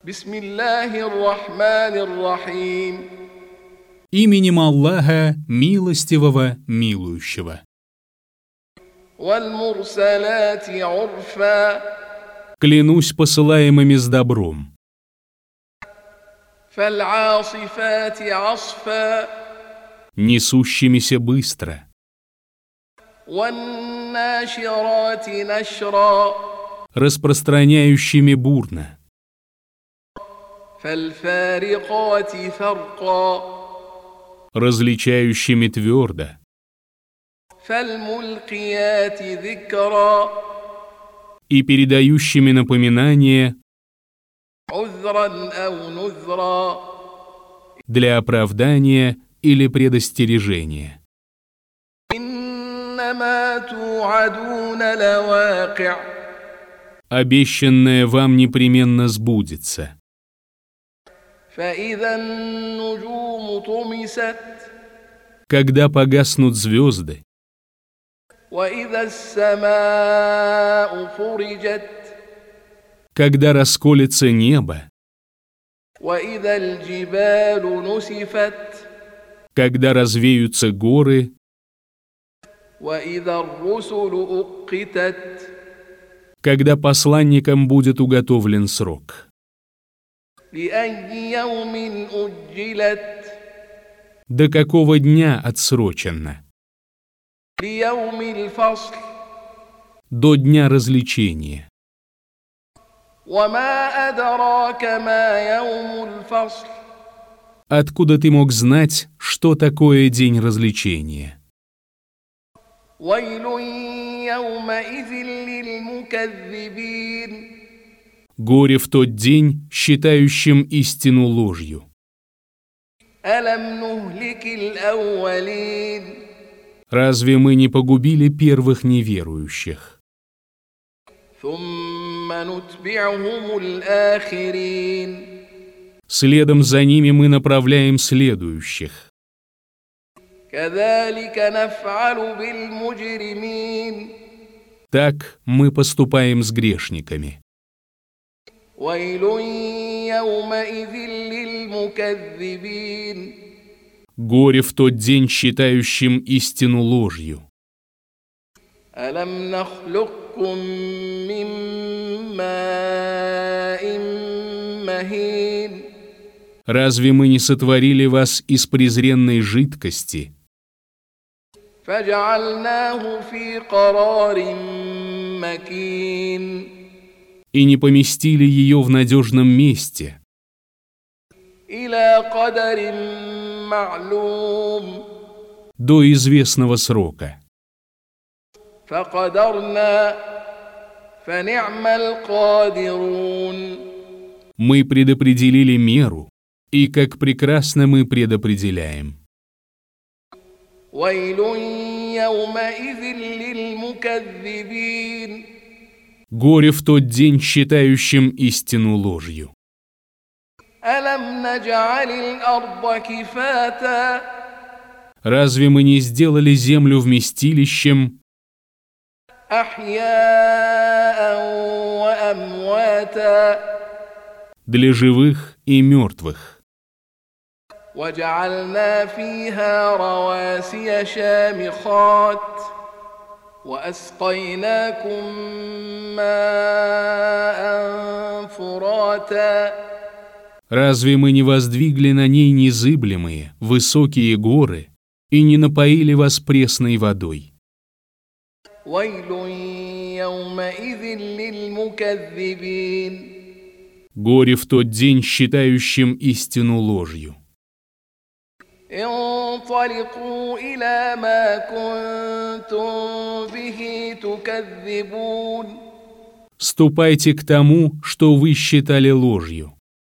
بسم الله الرحمن الرحيم. Именем Аллаха, милостивого, милующего. والمرسلات عرفا. Клянусь посылаемыми с добром. فالعاصفات عصفا. Несущимися быстро. والناشرات نشرا. Распространяющими бурно. فالفارقات فرقا. Различающими твердо. فالملقيات ذكرا. И передающими напоминание عذرا أو نذرا. для оправдания или предостережения. إنما توعدون لواقع. Обещанное вам непременно сбудется. فإذا النجوم طمست. Когда погаснут звезды, وإذا السماء فرجت. когда расколется небо, وإذا الجبال نسفت. когда развеются горы, وإذا الرسل أقتت. когда посланникам будет уготовлен срок. لأي يوم أجلت. До какого дня отсрочено? ليوم الفصل. До дня развлечения. وما أدراك ما يوم الفصل. Откуда ты мог знать, что такое день развлечения? ويل يومئذ للمكذبين. Горе в тот день, считающим истину ложью. ألم نهلك الأولين. Разве мы не погубили первых неверующих? ثم نتبعهم الآخرين. Следом за ними мы направляем следующих. كذلك نفعل بالمجرمين. Так мы поступаем с грешниками. ويل يومئذ للمكذبين. Горе в тот день, считающим истину ложью. ألم نخلقكم من ماء مهين. Разве мы не сотворили вас из презренной жидкости فجعلناه في قرار مكين. и не поместили ее в надежном месте إلى قدر معلوم. до известного срока? فقدرنا فنعم القادرون. Мы предопределили меру, и как прекрасно мы предопределяем. ويل يومئذ للمكذبين. Горе в тот день, считающим истину ложью. ألم نجعل الأرض كفاتا. Разве мы не сделали землю вместилищем أحياء وأمواتا. для живых и мертвых? وجعلنا فيها رواسي شامخات. وأسقيناكم ماء فراتا. Разве мы не воздвигли на ней незыблемые, высокие горы и не напоили вас пресной водой? ويل يومئذ للمكذبين. Горе в тот день, считающим истину ложью. انطلقوا إلى ما كنتم به تكذبون. Ступайте к тому, что вы считали ложью.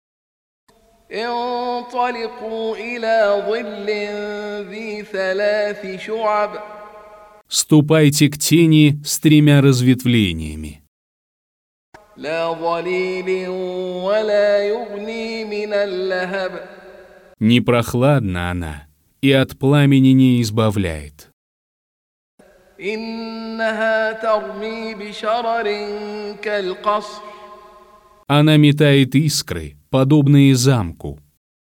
انطلقوا إلى ظل ذي 3 شعب. Ступайте к тени с 3 разветвлениями. لا ظليل ولا يغني من اللهب. Не прохладна она, и от пламени не избавляет. إنها ترمي بشرر كالقصر. Она метает искры, подобные замку,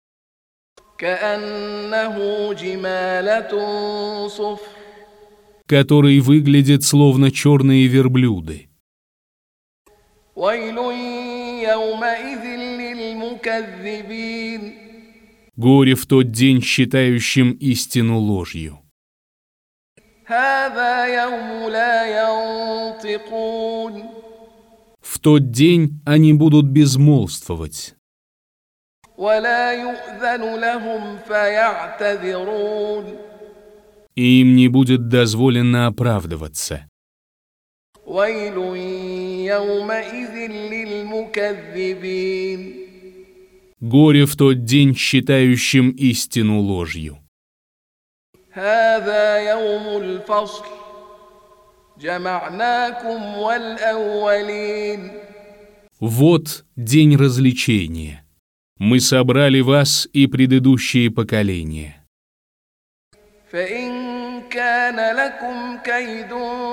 كأنه جمالة صفر который выглядит словно черные верблюды. ويل يومئذ للمكذبين Горе в тот день считающим истину ложью. هذا يوم لا ينطقون В тот день они будут безмолвствовать, ولا يؤذن لهم فيعتذرون и им не будет дозволено оправдываться. ويل يومئذ للمكذبين Горе в тот день считающим истину ложью. هذا يوم الفصل جمعناكم والأولين Вот день развлечения. Мы собрали вас и предыдущие поколения. فإن كان لكم كيد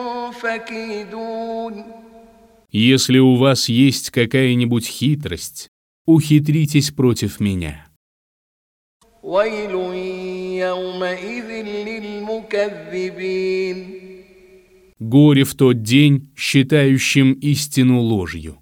فكيدون Если у вас есть какая-нибудь хитрость, ухитритесь против меня. ويل يومئذ للمكذبين Горе в тот день считающим истину ложью.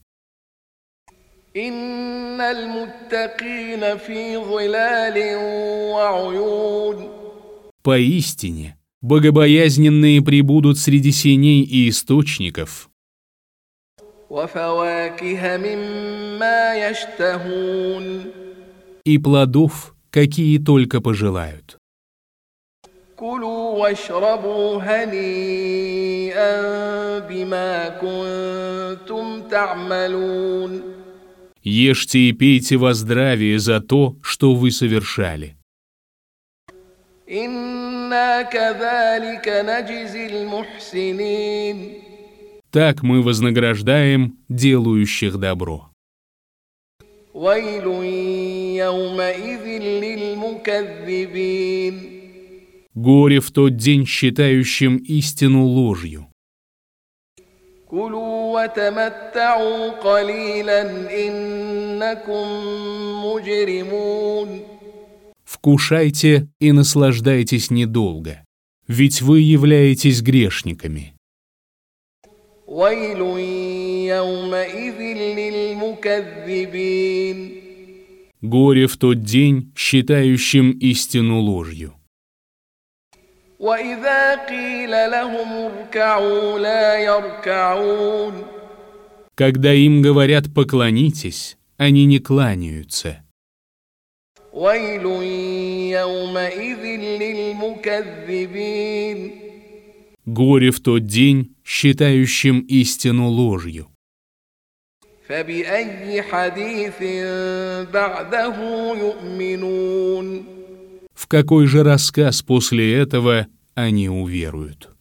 إن المتقين في ظلال وعيون Поистине, богобоязненные пребудут среди сеней и источников, وفواكه مما يشتهون и плодов, какие только пожелают. كلوا واشربوا هنيئا بما كنتم تعملون Ешьте и пейте во здравие за то, что вы совершали. إنا كذلك نجزي المحسنين Так мы вознаграждаем делающих добро. ويل يومئذ للمكذبين Горе в тот день считающим истину ложью. كلوا وتمتعوا قليلا إنكم مجرمون Вкушайте и наслаждайтесь недолго, ведь вы являетесь грешниками. ويل يومئذ للمكذبين Горе в тот день считающим истину ложью. وإذا قيل لهم اركعوا لا يركعون Когда им говорят «поклонитесь», они не кланяются. ويل يومئذ للمكذبين Горе в тот день считающим истину ложью. فبأي حديث بعده يؤمنون В какой же рассказ после этого они уверуют?